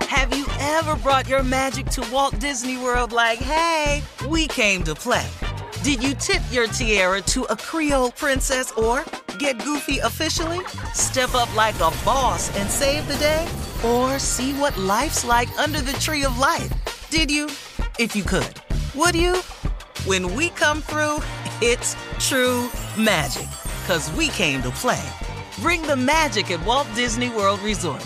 Have you ever brought your magic to Walt Disney World like, hey, we came to play? Did you tip your tiara to a Creole princess or get goofy officially? Step up like a boss and save the day? Or see what life's like under the tree of life? Did you? If you could. Would you? When we come through, it's true magic. 'Cause we came to play. Bring the magic at Walt Disney World Resort.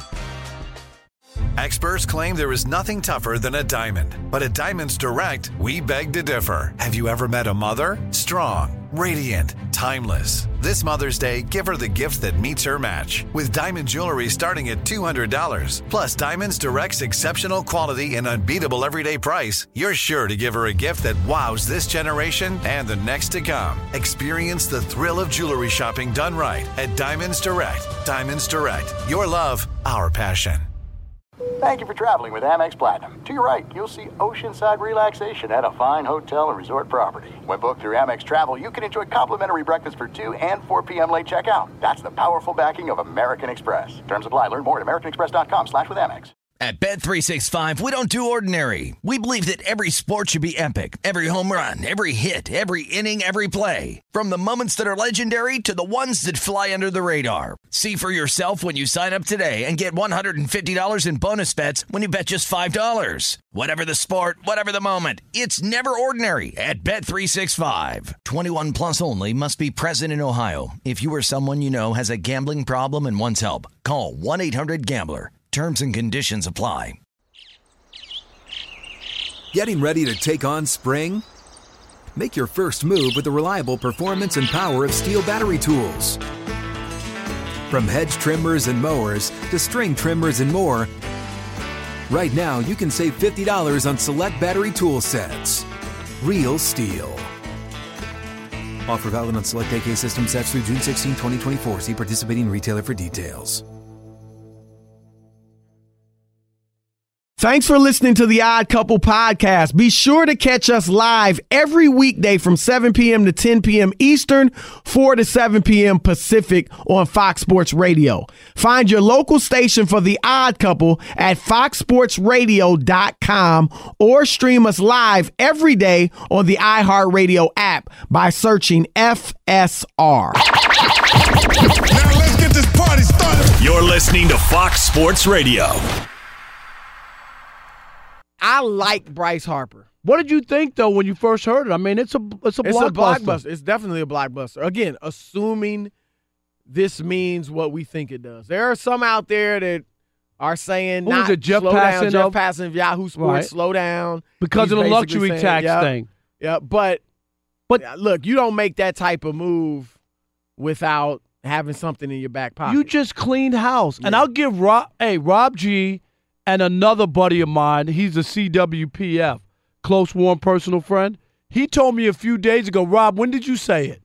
Experts claim there is nothing tougher than a diamond. But at Diamonds Direct, we beg to differ. Have you ever met a mother? Strong, radiant, timeless. This Mother's Day, give her the gift that meets her match. With diamond jewelry starting at $200. Plus Diamonds Direct's exceptional quality and unbeatable everyday price, you're sure to give her a gift that wows this generation and the next to come. Experience the thrill of jewelry shopping done right at Diamonds Direct. Diamonds Direct. Your love, our passion. Thank you for traveling with Amex Platinum. To your right, you'll see oceanside relaxation at a fine hotel and resort property. When booked through Amex Travel, you can enjoy complimentary breakfast for 2 and 4 p.m. late checkout. That's the powerful backing of American Express. Terms apply. Learn more at americanexpress.com/withAmex. At Bet365, we don't do ordinary. We believe that every sport should be epic. Every home run, every hit, every inning, every play. From the moments that are legendary to the ones that fly under the radar. See for yourself when you sign up today and get $150 in bonus bets when you bet just $5. Whatever the sport, whatever the moment, it's never ordinary at Bet365. 21 plus only. Must be present in Ohio. If you or someone you know has a gambling problem and wants help, call 1-800-GAMBLER. Terms and conditions apply. Getting ready to take on spring? Make your first move with the reliable performance and power of Steel battery tools. From hedge trimmers and mowers to string trimmers and more, right now you can save $50 on select battery tool sets. Real Steel. Offer valid on select AK system sets through June 16, 2024. See participating retailer for details. Thanks for listening to the Odd Couple podcast. Be sure to catch us live every weekday from 7 p.m. to 10 p.m. Eastern, 4 to 7 p.m. Pacific on Fox Sports Radio. Find your local station for the Odd Couple at foxsportsradio.com or stream us live every day on the iHeartRadio app by searching FSR. Now let's get this party started. You're listening to Fox Sports Radio. I like Bryce Harper. What did you think, though, when you first heard it? I mean, it's a blockbuster. It's definitely a blockbuster. Again, assuming this means what we think it does. There are some out there that are saying, Jeff Passan? Jeff Passan of Yahoo Sports, right. Slow down. Because of the luxury tax thing. Yeah, but look, you don't make that type of move without having something in your back pocket. You just cleaned house. Yeah. And I'll give Rob G., and another buddy of mine, he's a CWPF, close, warm, personal friend. He told me a few days ago, Rob, when did you say it?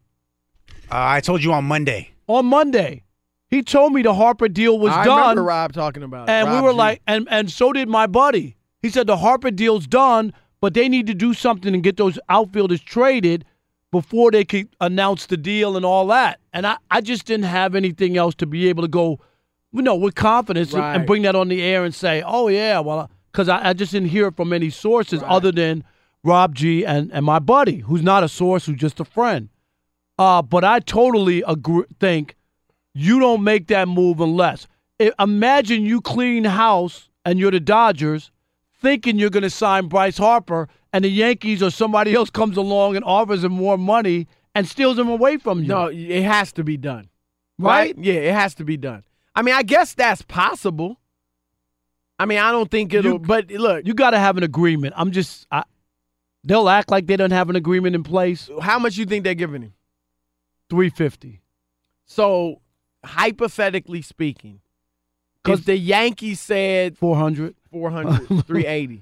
I told you on Monday. On Monday. He told me the Harper deal was done. I remember Rob talking about it. And we were like, and so did my buddy. He said the Harper deal's done, but they need to do something and get those outfielders traded before they could announce the deal and all that. And I just didn't have anything else to be able to go, with confidence and bring that on the air and say, oh, yeah, well, because I just didn't hear it from any sources other than Rob G. and my buddy, who's not a source, who's just a friend. But I totally think you don't make that move unless. Imagine you clean house and you're the Dodgers thinking you're going to sign Bryce Harper and the Yankees or somebody else comes along and offers him more money and steals him away from you. No, it has to be done. Right? Yeah, it has to be done. I mean, I guess that's possible. I mean, I don't think it'll. But look, you got to have an agreement. They'll act like they don't have an agreement in place. How much you think they're giving him? $350. So, hypothetically speaking, because the Yankees said $400, $380.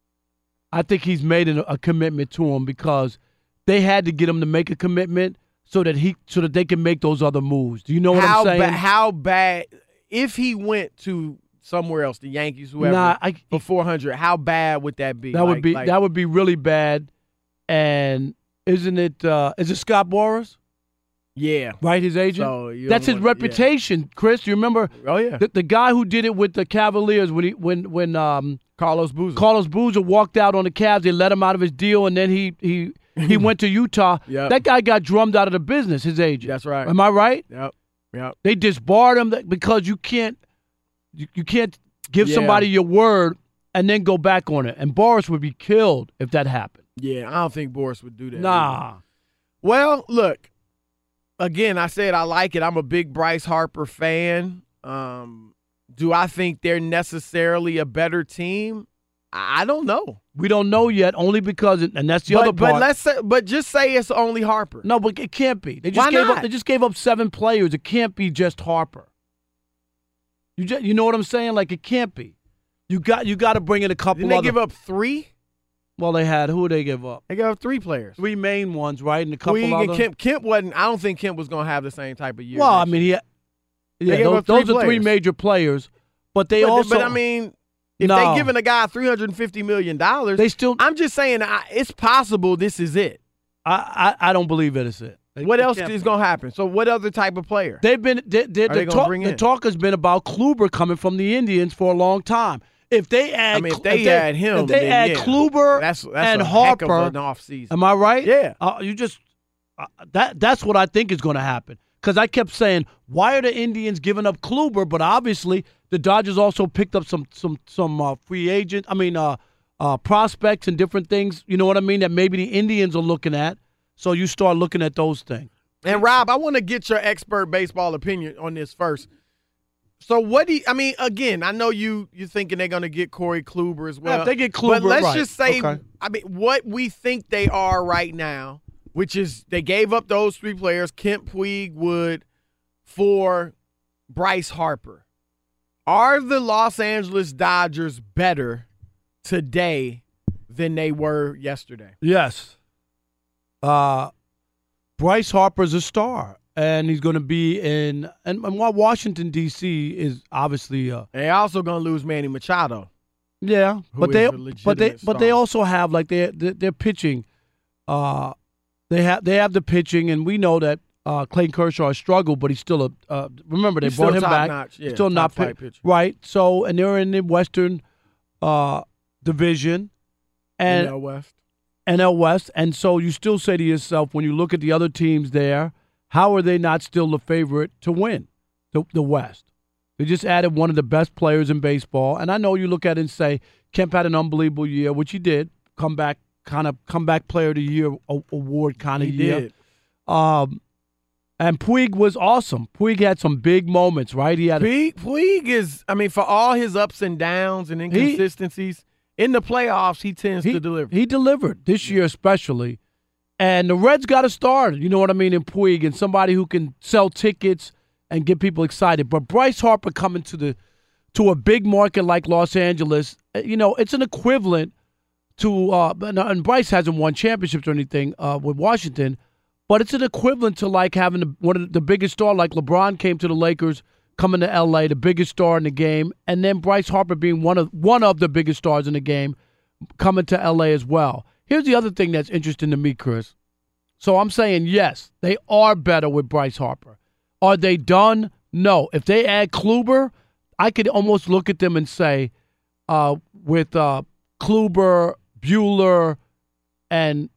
I think he's made a commitment to him because they had to get him to make a commitment. So that they can make those other moves. Do you know what I'm saying? How bad if he went to somewhere else, the Yankees, whoever, for $400? How bad would that be? That would be really bad. And isn't it? Is it Scott Boras? Yeah. Right, his agent? So that's his reputation, Chris. You remember the guy who did it with the Cavaliers when Carlos Boozer. Carlos Boozer walked out on the Cavs, they let him out of his deal, and then he went to Utah. Yep. That guy got drummed out of the business, his agent. That's right. Am I right? Yep. They disbarred him because you can't give somebody your word and then go back on it. And Boris would be killed if that happened. Yeah, I don't think Boris would do that. Nah. Either. Well, look, again, I said I like it. I'm a big Bryce Harper fan. Do I think they're necessarily a better team? I don't know. We don't know yet, only because, and that's the other part. But just say it's only Harper. No, but it can't be. They just gave up 7 players. It can't be just Harper. You know what I'm saying? Like, it can't be. You got to bring in a couple. Didn't they give up 3? Well, they had. Who did they give up? They gave up 3 players. 3 main ones, right? And a couple Puig other. and Kemp wasn't. I don't think Kemp was going to have the same type of year. Well, I mean, those are 3 major players, but they also. But I mean, if they giving a guy $350 million, they still. I'm just saying, it's possible this is it. I don't believe it is it. What else is going to happen? So, what other type of player? The talk has been about Kluber coming from the Indians for a long time. If they add, if they add Kluber and Harper, heck of an offseason. Am I right? Yeah. That's what I think is going to happen. Because I kept saying, why are the Indians giving up Kluber? But obviously, the Dodgers also picked up some free agent. Prospects and different things. You know what I mean? That maybe the Indians are looking at. So you start looking at those things. And Rob, I want to get your expert baseball opinion on this first. So what do you, again, I know you're thinking they're going to get Corey Kluber as well. Yeah, if they get Kluber, but let's just say, okay. What we think they are right now, which is they gave up those 3 players, Kemp, Puig, Wood, for Bryce Harper. Are the Los Angeles Dodgers better today than they were yesterday? Yes. Bryce Harper's a star, and he's going to be in. And while Washington D.C. is obviously, they're also going to lose Manny Machado. Yeah, but they also have like their pitching. They have the pitching, and we know that Clayton Kershaw has struggled, but he's still remember they brought him back. Notch. Yeah, still not pitcher, right? So, and they're in the Western Division, and NL West, and so you still say to yourself, when you look at the other teams there, how are they not still the favorite to win the West? They just added one of the best players in baseball, and I know you look at it and say Kemp had an unbelievable year, which he did, comeback player of the year award kind of year. Did. And Puig was awesome. Puig had some big moments, right? Puig is, for all his ups and downs and inconsistencies. In the playoffs, he tends to deliver. He delivered this year especially. And the Reds got a star, you know what I mean, in Puig, and somebody who can sell tickets and get people excited. But Bryce Harper coming to a big market like Los Angeles, it's an equivalent to and Bryce hasn't won championships or anything with Washington, but it's an equivalent to like having one of the biggest star, like LeBron came to the Lakers, coming to L.A., the biggest star in the game, and then Bryce Harper being one of the biggest stars in the game, coming to L.A. as well. Here's the other thing that's interesting to me, Chris. So I'm saying, yes, they are better with Bryce Harper. Are they done? No. If they add Kluber, I could almost look at them and say, with Kluber, Buehler, and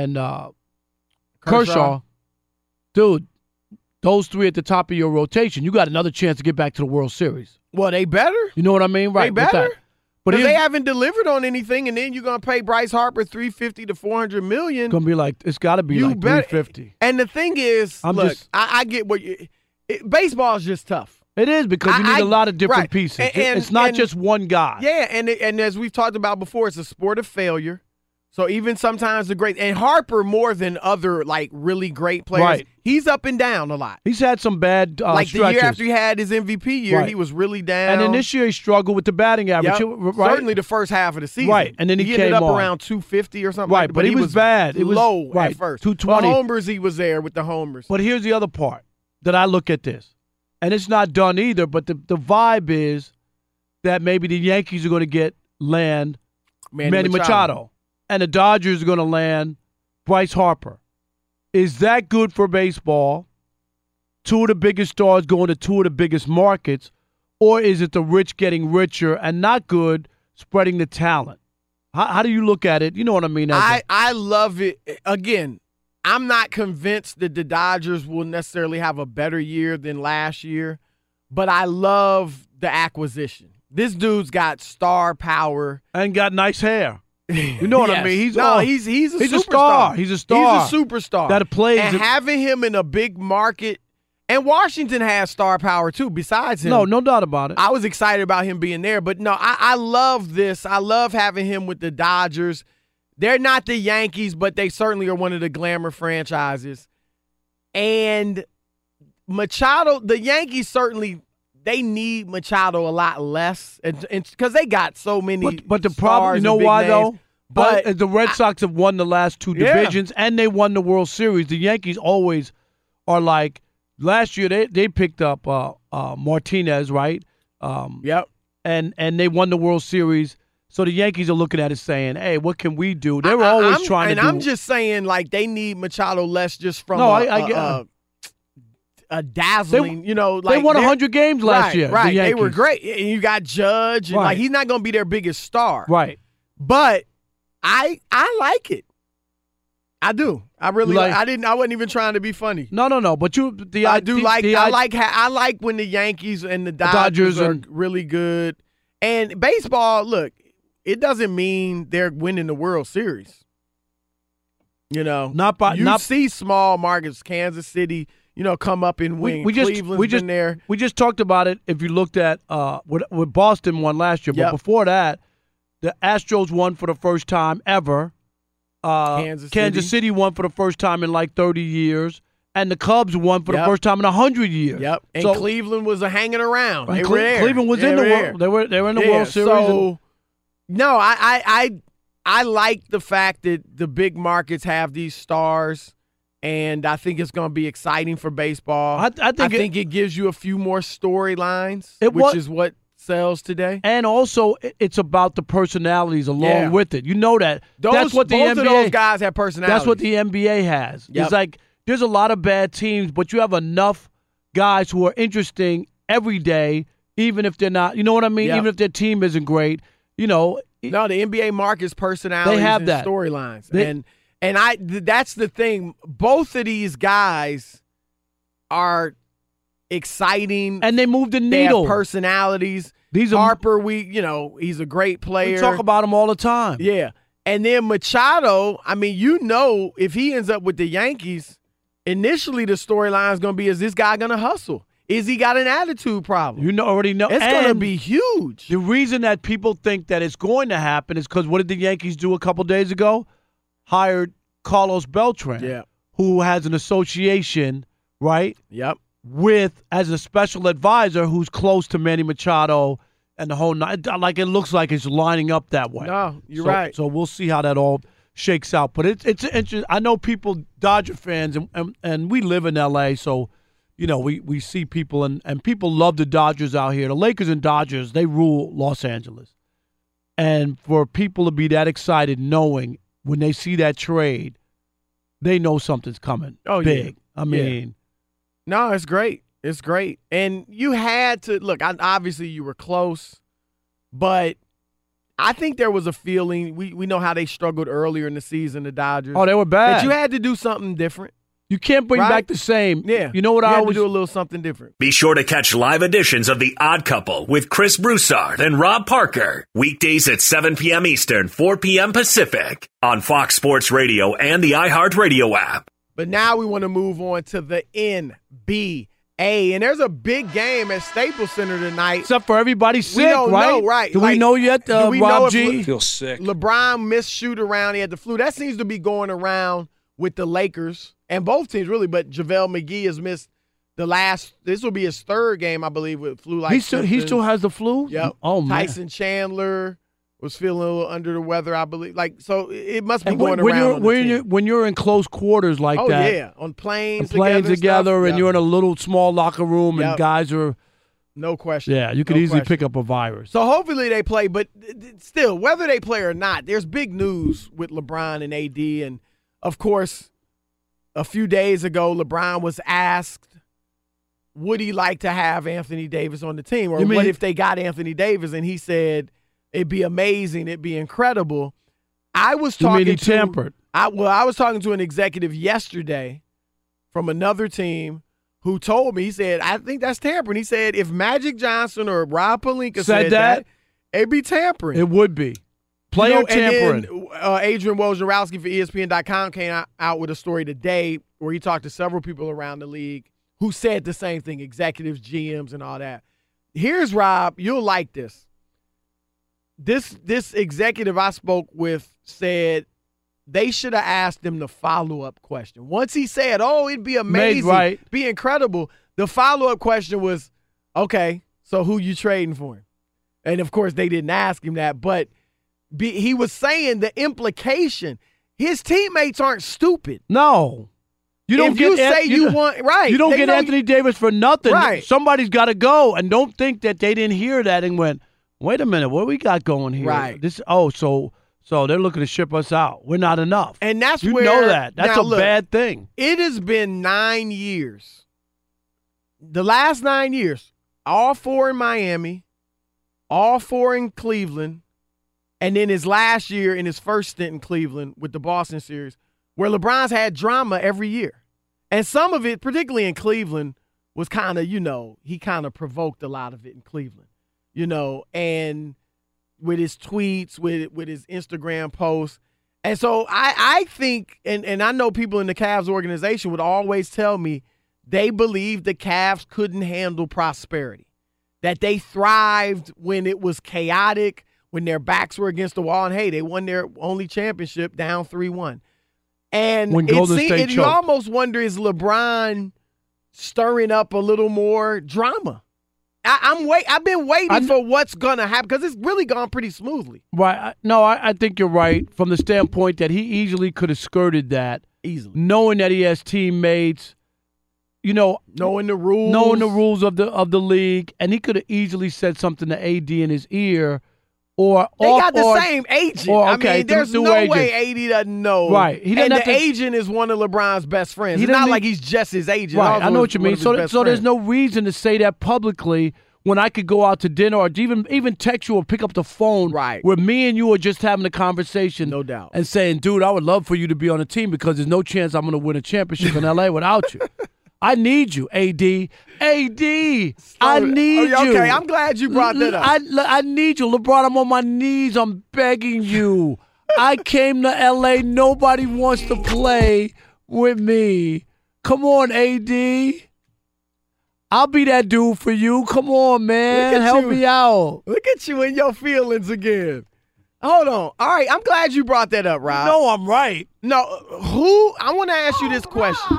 Kershaw, dude, those 3 at the top of your rotation, you got another chance to get back to the World Series. Well, they better. You know what I mean? Right. They better. But they haven't delivered on anything, and then you're going to pay Bryce Harper $350 to $400 million. It's going to be like, it's got to be like $350. And the thing is, I get what baseball is just tough. It is, because you need a lot of different pieces. It's not just one guy. Yeah, and as we've talked about before, it's a sport of failure. So even sometimes the great, and Harper more than other really great players, he's up and down a lot. He's had some bad stretches. The year after he had his MVP year, he was really down. And then this year he struggled with the batting average. Yep. Certainly the first half of the season. Right, and then he ended up around 250 or something. Right, but he was bad. It was low at first. 220. The homers, he was there with the homers. But here's the other part that I look at this, and it's not done either, but the vibe is that maybe the Yankees are going to get Manny Machado. And the Dodgers are going to land Bryce Harper. Is that good for baseball? two of the biggest stars going to two of the biggest markets, or is it the rich getting richer and not good spreading the talent? How do you look at it? You know what I mean? I love it. Again, I'm not convinced that the Dodgers will necessarily have a better year than last year, but I love the acquisition. This dude's got star power. And got nice hair. You know what I mean? He's a superstar. He's a star. He's a superstar. That plays. And having him in a big market, and Washington has star power too, besides him. No doubt about it. I was excited about him being there. But no, I love this. I love having him with the Dodgers. They're not the Yankees, but they certainly are one of the glamour franchises. And Machado, the Yankees certainly, they need Machado a lot less, and because they got so many. But the problem, you know why though? But the Red Sox have won the last two divisions, and they won the World Series. The Yankees always are like. Last year they picked up Martinez, right? Yep. And they won the World Series. So the Yankees are looking at it saying, "Hey, what can we do?" They were always trying to. And I'm just saying, like, they need Machado less just from a dazzling, like they won 100 games last year. Right, the they were great. And you got Judge, and like he's not going to be their biggest star, right? But I like it. I do. I really like. I wasn't even trying to be funny. No. But I like when the Yankees and the Dodgers are really good. And baseball, look, it doesn't mean they're winning the World Series. See small markets, Kansas City, come up and win. Cleveland's been there. We just talked about it. If you looked at what Boston won last year, but before that, the Astros won for the first time ever. Kansas City won for the first time in like 30 years, and the Cubs won for the first time in 100 years. Yep. And Cleveland was hanging around. They were there. Cleveland was in the World. They were in the World Series. So, no, I like the fact that the big markets have these stars, and I think it's going to be exciting for baseball. I think it gives you a few more storylines, which is what sells today. And also, it's about the personalities along with it. You know that. That's what the both NBA, of those guys have personalities. That's what the NBA has. Yep. It's like there's a lot of bad teams, but you have enough guys who are interesting every day, even if they're not. You know what I mean? Yep. Even if their team isn't great. No, the NBA markets personalities. They have and that storylines, and that's the thing. Both of these guys are exciting, and they move the needle. They have personalities. Harper, he's a great player. We talk about him all the time. Yeah, and then Machado. I mean, if he ends up with the Yankees, initially the storyline is going to be: is this guy going to hustle? Is he got an attitude problem? Already know. It's going to be huge. The reason that people think that it's going to happen is because what did the Yankees do a couple days ago? Hired Carlos Beltran, who has an association, right? Yep. As a special advisor who's close to Manny Machado and the whole night. Like it looks like it's lining up that way. No, you're right. So we'll see how that all shakes out. But it's interesting. I know people, Dodger fans, and we live in L.A., so we see people and people love the Dodgers out here. The Lakers and Dodgers, they rule Los Angeles. And for people to be that excited knowing when they see that trade, they know something's coming big. Yeah. I mean. No, it's great. It's great. And you had to – look, obviously you were close, but I think there was a feeling – we know how they struggled earlier in the season, the Dodgers. Oh, they were bad. That you had to do something different. You can't bring back the same. Yeah. You know what I always do a little something different. Be sure to catch live editions of The Odd Couple with Chris Broussard and Rob Parker. Weekdays at 7 p.m. Eastern, 4 p.m. Pacific on Fox Sports Radio and the iHeartRadio app. But now we want to move on to the NBA. And there's a big game at Staples Center tonight. Except for everybody's sick, we don't right? Know, right. Do we know yet, Rob G? I feel sick. LeBron missed shoot around. He had the flu. That seems to be going around with the Lakers and both teams, really. But JaVale McGee has missed this will be his third game, I believe, with flu-like symptoms. He still has the flu? Yep. Oh, man. Tyson Chandler was feeling a little under the weather, I believe. So it must be going around. When you're in close quarters like that. Oh, yeah. On planes together and you're in a little small locker room and guys are. No question. Yeah, you could easily pick up a virus. So hopefully they play, but still, whether they play or not, there's big news with LeBron and AD. And, of course, a few days ago, LeBron was asked would he like to have Anthony Davis on the team? Or You mean- what if they got Anthony Davis and he said it'd be amazing, it'd be incredible? I was You mean talking he to tampered? I was talking to an executive yesterday from another team who told me, he said, I think that's tampering. He said if Magic Johnson or Rob Pelinka said that, it'd be tampering. It would be. Player tampering. And then, Adrian Wojnarowski for ESPN.com came out with a story today where he talked to several people around the league who said the same thing, executives, GMs, and all that. Here's Rob. You'll like this. This executive I spoke with said they should have asked him the follow-up question. Once he said, it'd be amazing, be incredible, the follow-up question was, okay, so who you trading for him? And, of course, they didn't ask him that, but he was saying the implication, his teammates aren't stupid. No. You don't You don't get Anthony Davis for nothing. Right. Somebody's got to go, and don't think that they didn't hear that and went, wait a minute, what we got going here? Right. So they're looking to ship us out. We're not enough. And that's you where know that. That's now, a bad thing. It has been 9 years. The last 9 years, all 4 in Miami, all 4 in Cleveland, and then his last year in his first stint in Cleveland with the Boston series, where LeBron's had drama every year. And some of it, particularly in Cleveland, was kind of, he kind of provoked a lot of it in Cleveland, and with his tweets, with his Instagram posts. And so I think, and I know people in the Cavs organization would always tell me they believe the Cavs couldn't handle prosperity, that they thrived when it was chaotic, when their backs were against the wall, and, hey, they won their only championship down 3-1. And when Golden State you almost wonder, is LeBron stirring up a little more drama? I've been waiting for what's going to happen because it's really gone pretty smoothly. Right. No, I think you're right from the standpoint that he easily could have skirted that. Easily. Knowing that he has teammates, knowing the rules of the league, and he could have easily said something to AD in his ear. They got the same agent. There's no way AD doesn't know. Right. Agent is one of LeBron's best friends. It's not like he's just his agent. Right. I know what you mean. So there's no reason to say that publicly when I could go out to dinner or even text you or pick up the phone where me and you are just having a conversation. No doubt. And saying, dude, I would love for you to be on the team because there's no chance I'm going to win a championship in L.A. without you. I need you, AD. I need you. Okay, I'm glad you brought that up. I need you. LeBron, I'm on my knees. I'm begging you. I came to L.A. Nobody wants to play with me. Come on, AD. I'll be that dude for you. Come on, man. Help me out. Look at you in your feelings again. Hold on. All right, I'm glad you brought that up, Rob. No, I'm right. No, I want to ask you this question.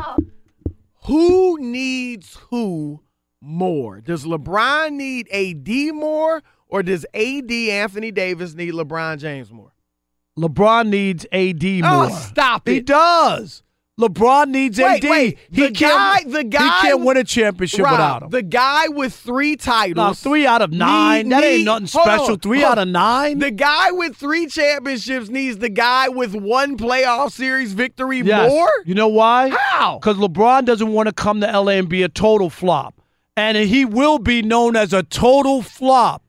Who needs who more? Does LeBron need AD more, or does Anthony Davis need LeBron James more? LeBron needs AD more. Oh, stop it. He does. LeBron needs AD. The guy he can't win a championship without him. The guy with 3 titles. No, 3 out of 9. That ain't nothing special. 3 out of 9. The guy with 3 championships needs the guy with 1 playoff series victory more? You know why? How? Because LeBron doesn't want to come to LA and be a total flop. And he will be known as a total flop.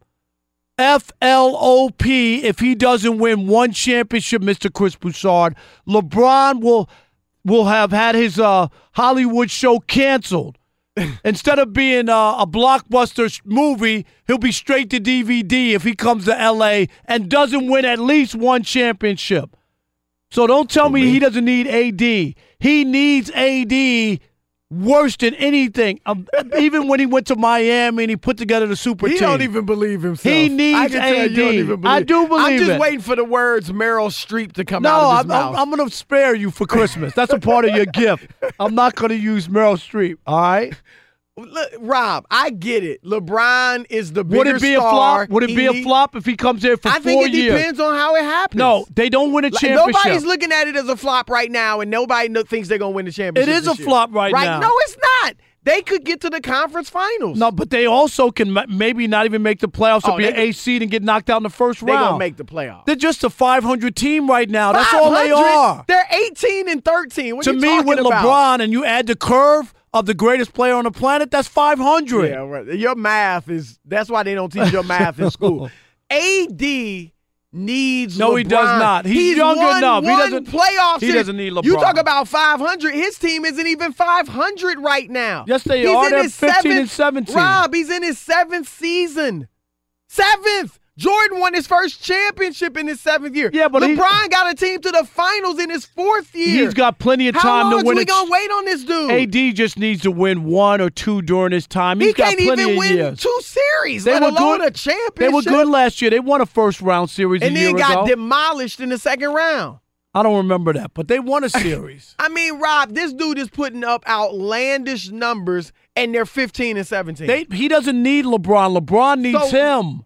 FLOP if he doesn't win 1 championship, Mr. Chris Broussard. LeBron will have had his Hollywood show canceled. Instead of being a blockbuster movie, he'll be straight to DVD if he comes to L.A. and doesn't win at least 1 championship. So don't tell me he doesn't need AD. He needs AD worse than anything. Even when he went to Miami and he put together the super team. He don't even believe himself. He needs AD. I do believe I'm just it. waiting for the words Meryl Streep to come out of his mouth. I'm going to spare you for Christmas. That's a part of your gift. I'm not going to use Meryl Streep, all right? Look, Rob, I get it. LeBron is the bigger Would it be star. a flop? Would it be a flop if he comes here for 4 years? I think it depends on how it happens. No, they don't win a championship. Nobody's looking at it as a flop right now, and nobody thinks they're going to win the championship. It is a flop right now. No, it's not. They could get to the conference finals. No, but they also can maybe not even make the playoffs or be an A seed and get knocked out in the first round. They're going to make the playoffs. They're just a 500 team right now. That's all they are. They're 18 and 13. What are you talking about? To me, with LeBron and you add the curve, of the greatest player on the planet, that's 500. Yeah, right. Your math is – that's why they don't teach your math in school. AD needs No, LeBron. he does not. He's young enough. He doesn't need LeBron. You talk about 500. His team isn't even 500 right now. Yes, they are. They're 15 and 17. Rob, he's in his 7th season. 7th. Jordan won his first championship in his 7th year. Yeah, but LeBron got a team to the finals in his 4th year. He's got plenty of time to win. How long are we going to wait on this dude? AD just needs to win 1 or 2 during his time. He got can't plenty even of win years. 2 series, let alone a championship. They were good last year. They won a first-round series and a year then ago. got demolished in the 2nd round. I don't remember that, but they won a series. I mean, Rob, this dude is putting up outlandish numbers, and they're 15 and 17. He doesn't need LeBron. LeBron needs him.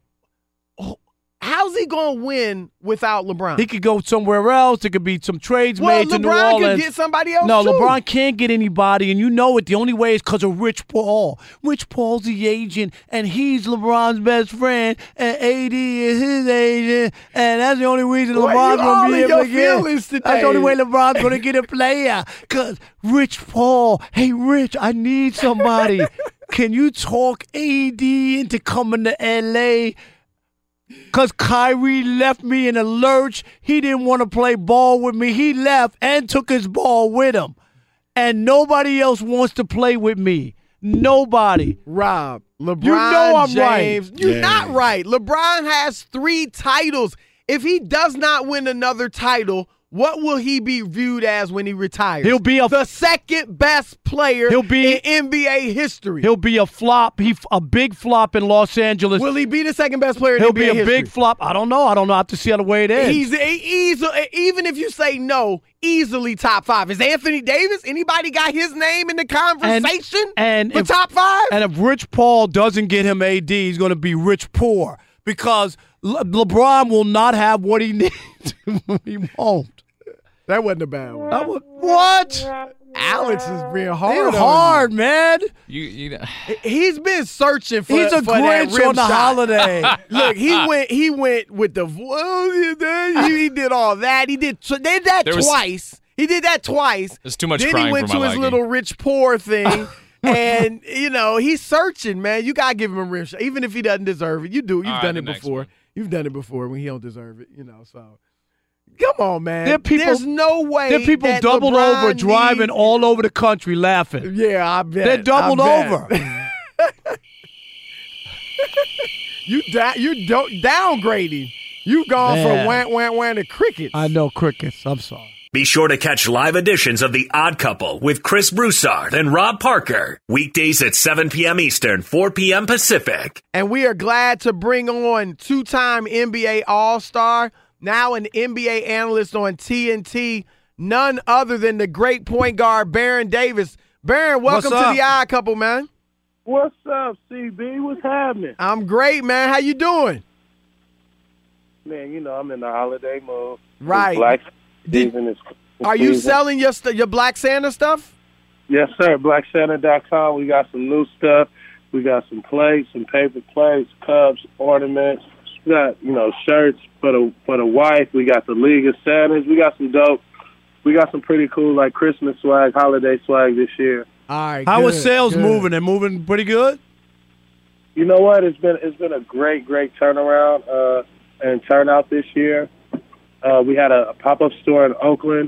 How's he going to win without LeBron? He could go somewhere else. There could be some trades made to New LeBron Orleans. could get somebody else, No, too. LeBron can't get anybody, and you know it. The only way is because of Rich Paul. Rich Paul's the agent, and he's LeBron's best friend, and AD is his agent, and that's the only reason LeBron's going to be able to get. That's the only way LeBron's going to get a player, because Rich Paul, hey, Rich, I need somebody. Can you talk AD into coming to L.A.? Because Kyrie left me in a lurch. He didn't want to play ball with me. He left and took his ball with him. And nobody else wants to play with me. Nobody. Rob, LeBron you know I'm James. right. You're not right. LeBron has 3 titles. If he does not win another title, what will he be viewed as when he retires? He'll be the second best player in NBA history. He'll be a flop. A big flop in Los Angeles. Will he be the second best player in NBA NBA history? He'll be a big flop. I don't know. I have to see how the way it is. He's even if you say no, easily top 5. Is Anthony Davis? Anybody got his name in the conversation for top 5? And if Rich Paul doesn't get him AD, he's going to be Rich Poor because LeBron will not have what he needs. He won't. That wasn't a bad one. What? Alex is being hard. He's hard, man. He's been searching for. He's a for that Grinch rim on the shot. holiday. Look, he went with the. He did all that. He did that twice. He did that twice. There's too much then crying he went for my to his liking. little rich poor thing. And, he's searching, man. You got to give him a rim shot. Even if he doesn't deserve it. You do. You've done it before. You've done it before when he don't deserve it, so. Come on, man. There's no way. There are people that doubled LeBron over, driving all over the country laughing. Yeah, I bet. They're doubled over. You're downgrading. You've gone from wham to crickets. I know crickets. I'm sorry. Be sure to catch live editions of The Odd Couple with Chris Broussard and Rob Parker. Weekdays at 7 p.m. Eastern, 4 p.m. Pacific. And we are glad to bring on 2-time NBA All-Star, now an NBA analyst on TNT, none other than the great point guard, Baron Davis. Baron, welcome to The Odd Couple, man. What's up, CB? What's happening? I'm great, man. How you doing? Man, I'm in the holiday mode. Right. Black season is Are you selling your Black Santa stuff? Yes, sir. BlackSanta.com. We got some new stuff. We got some plates, some paper plates, cups, ornaments. We got, shirts for the wife. We got the League of Santas. We got some dope. We got some pretty cool, Christmas swag, holiday swag this year. All right. How are sales moving? They're moving pretty good? You know what? It's been a great turnaround and turnout this year. We had a pop-up store in Oakland.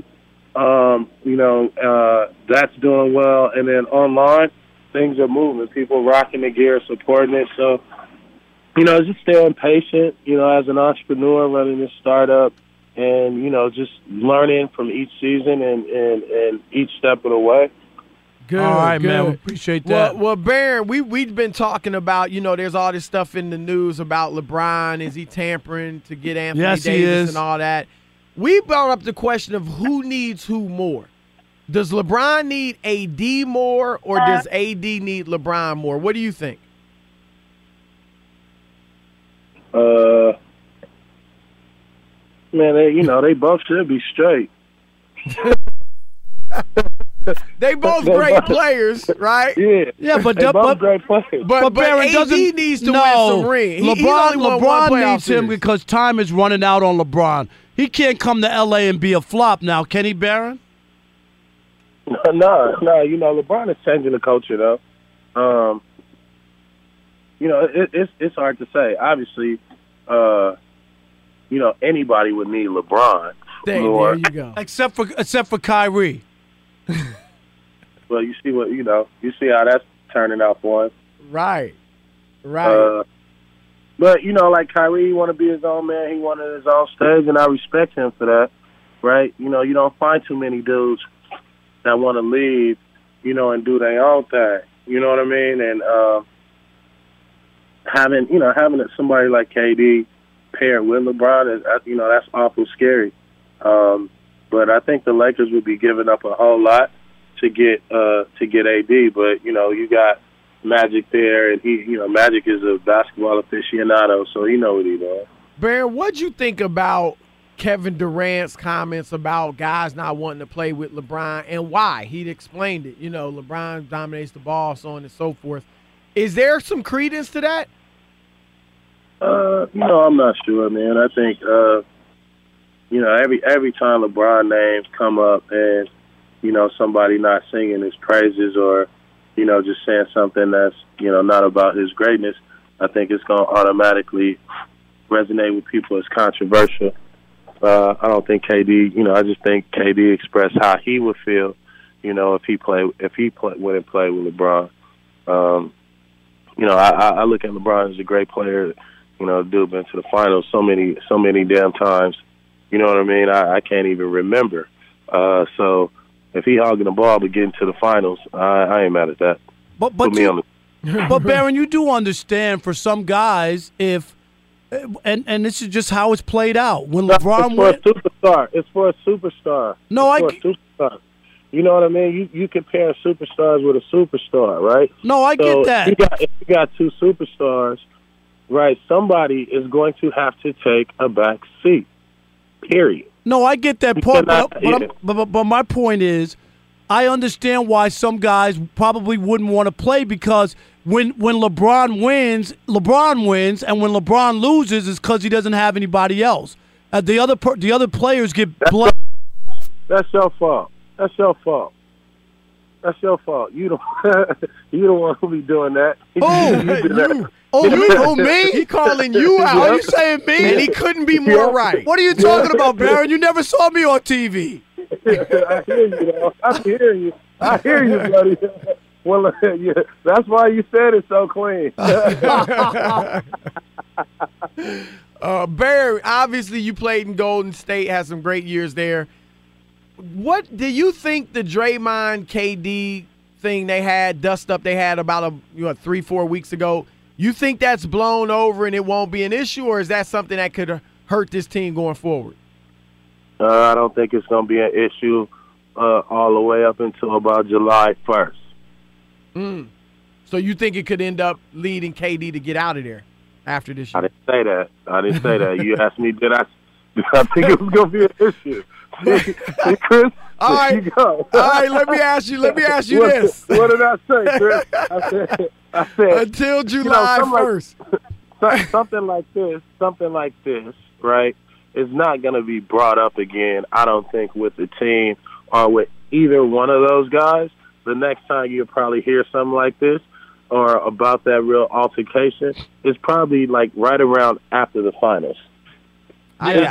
That's doing well. And then online, things are moving. People rocking the gear, supporting it. So, just staying patient, as an entrepreneur running this startup and, just learning from each season and each step of the way. Good. All right, good. man. We appreciate that. Well, Baron, we've been talking about, there's all this stuff in the news about LeBron. Is he tampering to get Anthony Yes, he Davis is. and all that? We brought up the question of who needs who more. Does LeBron need AD more or does AD need LeBron more? What do you think? Man, they both should be straight. They both great players, right? Yeah, but they both great players. But Baron AD doesn't needs to win some ring. He's only won one LeBron playoff needs him series. because time is running out on LeBron. He can't come to L.A. and be a flop now, can he, Baron? No. LeBron is changing the culture, though. It's hard to say. Obviously, anybody would need LeBron. There you go. Except for Kyrie. Well, you see how that's turning out for him. Right. But like Kyrie, he want to be his own man. He wanted his own stage, and I respect him for that. Right? You don't find too many dudes that want to leave, and do their own thing. You know what I mean? And having somebody like KD paired with LeBron is, that's awful scary. But I think the Lakers would be giving up a whole lot to get AD. But you got Magic there, and Magic is a basketball aficionado, so he knows what he's doing. Baron, what'd you think about Kevin Durant's comments about guys not wanting to play with LeBron and why? He'd explained it. LeBron dominates the ball, so on and so forth. Is there some credence to that? I'm not sure, man. I think, every time LeBron names come up and, somebody not singing his praises or, just saying something that's, not about his greatness, I think it's going to automatically resonate with people as controversial. I don't think KD, I just think KD expressed how he would feel, if he wouldn't play with LeBron. I look at LeBron as a great player. Dude been to the finals so many damn times. You know what I mean? I can't even remember. So if he hogging the ball but getting to the finals, I ain't mad at that. But Baron, you do understand for some guys if. And this is just how it's played out. When LeBron went, it's for a superstar. No, a superstar. You know what I mean? You compare superstars with a superstar, right? No, I get that. If you got two superstars, right? Somebody is going to have to take a back seat. Period. No, I get that point. But my point is, I understand why some guys probably wouldn't want to play because when LeBron wins, and when LeBron loses, it's because he doesn't have anybody else. The other players get blamed. That's your fault. You don't want to be doing that. You me? He calling you out. Are you saying me? And he couldn't be more right. What are you talking about, Baron? You never saw me on TV. I hear you, though. I hear you, buddy. Well, yeah, that's why you said it so clean. Barry, obviously you played in Golden State, had some great years there. What do you think the Draymond KD thing dust up they had about 3-4 weeks ago, you think that's blown over and it won't be an issue, or is that something that could hurt this team going forward? I don't think it's going to be an issue all the way up until about July 1st. So you think it could end up leading KD to get out of there after this year? I didn't say that. You asked me, did I think it was going to be an issue? See, Chris, all right. All right, let me ask you this. What did I say, Chris? I said until July 1st. Something like this, right, is not going to be brought up again, I don't think, with the team or with either one of those guys. The next time you'll probably hear something like this or about that real altercation is probably like right around after the finals. Is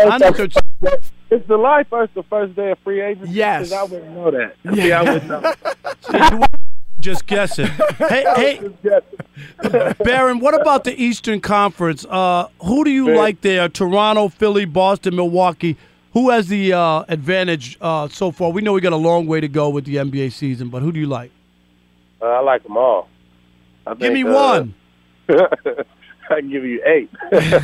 July 1st the first day of free agency? Yes. I wouldn't know that. Yeah, I wouldn't know. Just guessing. Hey, Baron, what about the Eastern Conference? Who do you like there? Toronto, Philly, Boston, Milwaukee. Who has the advantage so far? We know we got a long way to go with the NBA season, but who do you like? I like them all. Give me one. I can give you 8.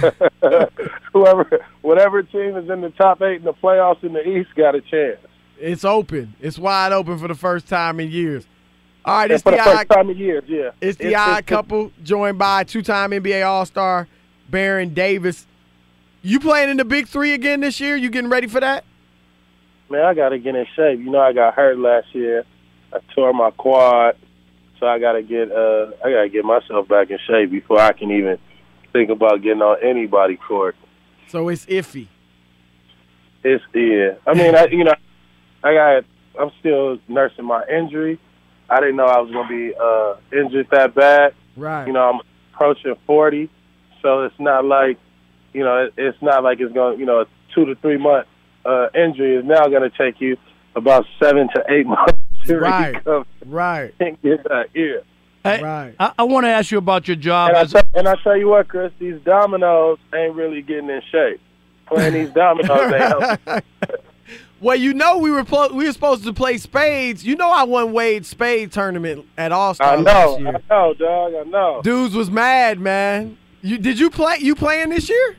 Whatever team is in the top 8 in the playoffs in the East got a chance. It's open. It's wide open for the first time in years. All right, it's the first time in years, yeah. It's the odd couple joined by two-time NBA All-Star Baron Davis. You playing in the Big Three again this year? You getting ready for that? Man, I got to get in shape. I got hurt last year. I tore my quad, so I got to get myself back in shape before I can even think about getting on anybody's court. So it's iffy. I mean, I got I'm still nursing my injury. I didn't know I was going to be injured that bad. Right. You know, I'm approaching 40, so it's not like, you know, it's not like it's going to, you know, a 2 to 3 month injury is now going to take you about 7 to 8 months to recover. Right. And get back here. Hey, Right. I want to ask you about your job. And I tell you what, Chris, these dominoes ain't really getting in shape. Playing these dominoes ain't helping. Well, you know we were supposed to play spades. You know I won Wade's spade tournament at All-Star last year. I know, dog. I know. Dudes was mad, man. Did you play? You playing this year?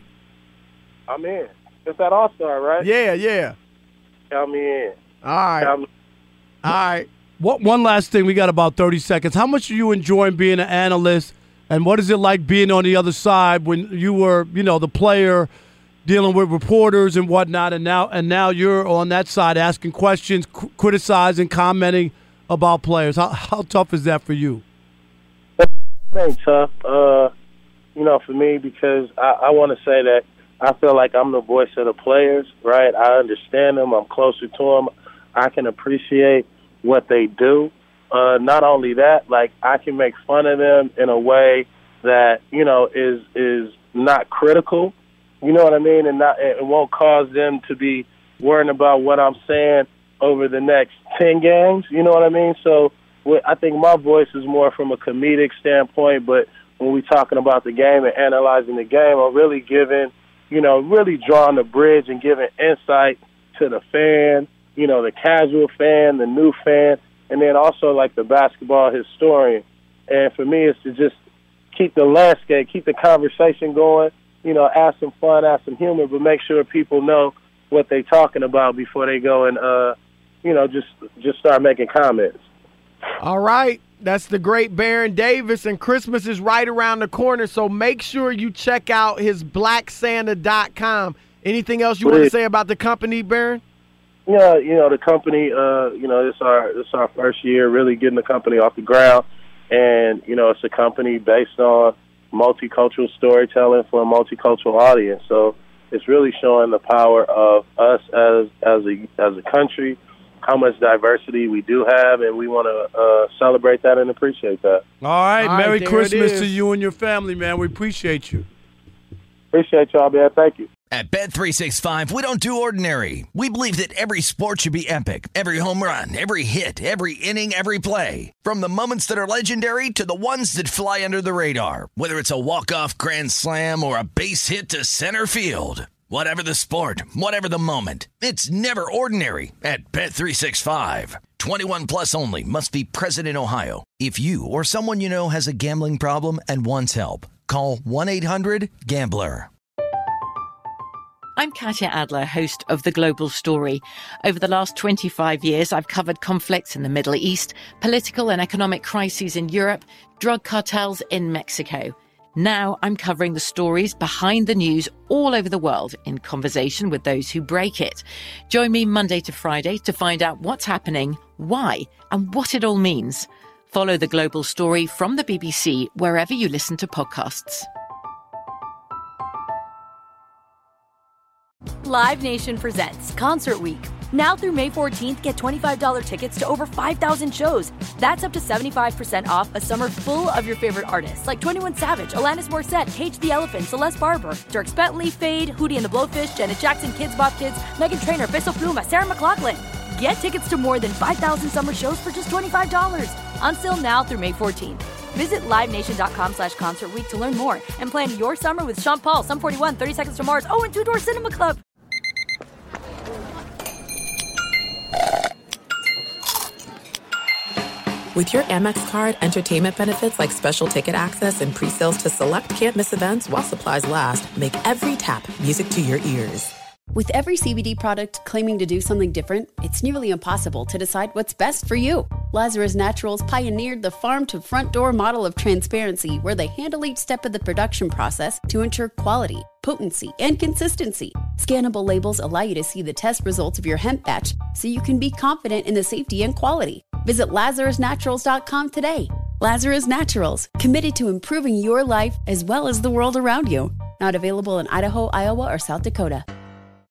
I'm in. It's at All-Star, right? Yeah. Count me in. All right. Count me. All right. One last thing. We got about 30 seconds. How much are you enjoying being an analyst, and what is it like being on the other side when you were, you know, the player dealing with reporters and whatnot, and now you're on that side asking questions, criticizing, commenting about players? How tough is that for you? It ain't tough, you know, for me, because I want to say that I feel like I'm the voice of the players, right? I understand them. I'm closer to them. I can appreciate what they do. Not only that, like, I can make fun of them in a way that, you know, is not critical. You know what I mean? And it won't cause them to be worrying about what I'm saying over the next 10 games. You know what I mean? So I think my voice is more from a comedic standpoint, but when we're talking about the game and analyzing the game, I'm really giving, you know, really drawing the bridge and giving insight to the fan, you know, the casual fan, the new fan, and then also like the basketball historian. And for me, it's to just keep the landscape, keep the conversation going. You know, add some fun, add some humor, but make sure people know what they're talking about before they go and, you know, just start making comments. All right. That's the great Baron Davis, and Christmas is right around the corner, so make sure you check out his blacksanta.com. Anything else you want to say about the company, Baron? Yeah, you know, the company, you know, it's our first year really getting the company off the ground, and, you know, it's a company based on multicultural storytelling for a multicultural audience. So it's really showing the power of us as a country, how much diversity we do have, and we want to celebrate that and appreciate that. All right, Merry Christmas to you and your family, man. We appreciate you. Appreciate y'all, man. Thank you. At Bet365, we don't do ordinary. We believe that every sport should be epic. Every home run, every hit, every inning, every play. From the moments that are legendary to the ones that fly under the radar. Whether it's a walk-off grand slam or a base hit to center field. Whatever the sport, whatever the moment. It's never ordinary at Bet365. 21 plus only. Must be present in Ohio. If you or someone you know has a gambling problem and wants help, call 1-800-GAMBLER. I'm Katya Adler, host of The Global Story. Over the last 25 years, I've covered conflicts in the Middle East, political and economic crises in Europe, drug cartels in Mexico. Now I'm covering the stories behind the news all over the world in conversation with those who break it. Join me Monday to Friday to find out what's happening, why, and what it all means. Follow The Global Story from the BBC wherever you listen to podcasts. Live Nation presents Concert Week. Now through May 14th, get $25 tickets to over 5,000 shows. That's up to 75% off a summer full of your favorite artists like 21 Savage, Alanis Morissette, Cage the Elephant, Celeste Barber, Dierks Bentley, Fade, Hootie and the Blowfish, Janet Jackson, Kidz Bop Kids, Meghan Trainor, Peso Pluma, Sarah McLachlan. Get tickets to more than 5,000 summer shows for just $25. Until now through May 14th. Visit LiveNation.com/Concert Week to learn more and plan your summer with Sean Paul, Sum 41, 30 Seconds to Mars, and Two Door Cinema Club. With your Amex card, entertainment benefits like special ticket access and pre-sales to select can't-miss events while supplies last make every tap music to your ears. With every CBD product claiming to do something different, it's nearly impossible to decide what's best for you. Lazarus Naturals pioneered the farm-to-front-door model of transparency, where they handle each step of the production process to ensure quality, potency, and consistency. Scannable labels allow you to see the test results of your hemp batch, so you can be confident in the safety and quality. Visit LazarusNaturals.com today. Lazarus Naturals, committed to improving your life as well as the world around you. Not available in Idaho, Iowa, or South Dakota.